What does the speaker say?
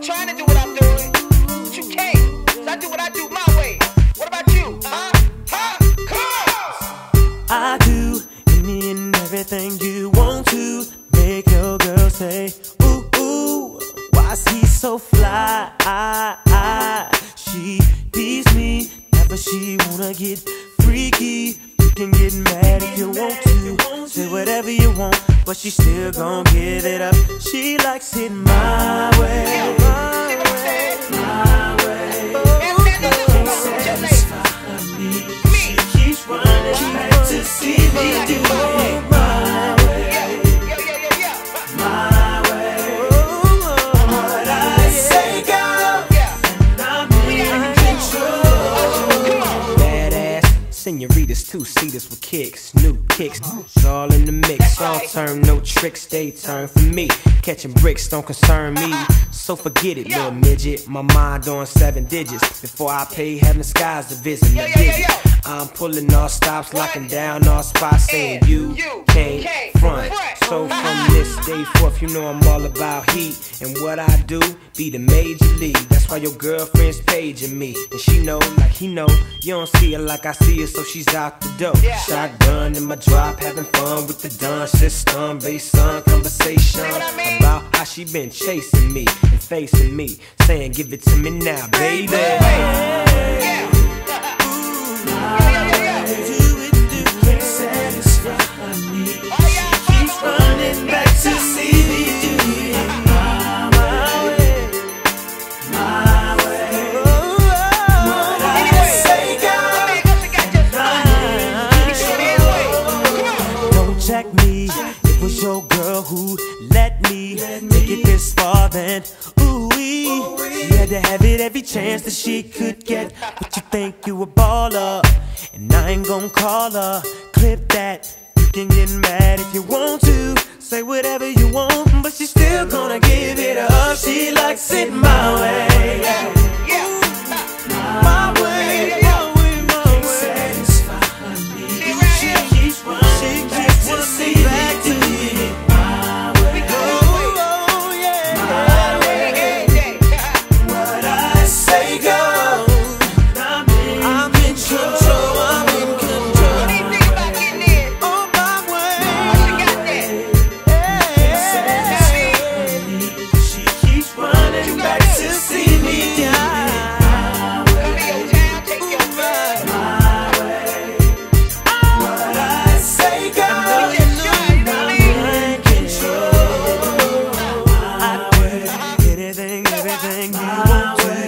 trying to do what I'm doing, but you can't. 'Cause I do what I do my way. What about you? Huh? Come on! I do any and everything you want to make your girl say, ooh, ooh, why's he so fly? She beats me, never she wanna get freaky. You can get mad if you want to, say whatever you want, but she still gon' give it up. She likes it my way, my way, my way. Can't satisfy me. She keeps running back to see me do it my way, my way. What I say, girl, and I'm in control. Badass senoritas, two-seaters with kicks, new kicks, it's all in the mix. All turn, no tricks, they turn for me. Catching bricks don't concern me, so forget it, little midget. My mind on 7 digits. Before I pay heaven the skies to visit the visit. I'm pulling all stops, locking down all spots, saying you can't front. So from this day forth, you know I'm all about heat, and what I do be the major league. That's why your girlfriend's paging me, and she know like he know. You don't see her like I see her, so she's out the door. Shotgun in my drop, having fun with the dun system. Based on conversation about how she been chasing me and facing me, saying give it to me now, baby. Can't satisfy me. She keeps running back to see me do it my way, my way. What I say, girl, don't check me. It was your girl who let me take it this far, then ooh-wee. She had to have it every chance that she could get. But you think you a baller, and I ain't gon' call her. Clip that. You can get mad if you want to, say whatever you want, but she's still gonna give it up. She likes it my way, my way, my way, my way. Can't satisfy me. She keeps running back to see back to me my way. Oh yeah, my way. What I say, girl, I'm in control. I'm in control. What do you think about getting in? Oh my way. You got that? She keeps running back to see me die. Come to your town, take your bud. My way. What I say, girl, We just shine, you know what I mean? I'm in control. I do anything you want to.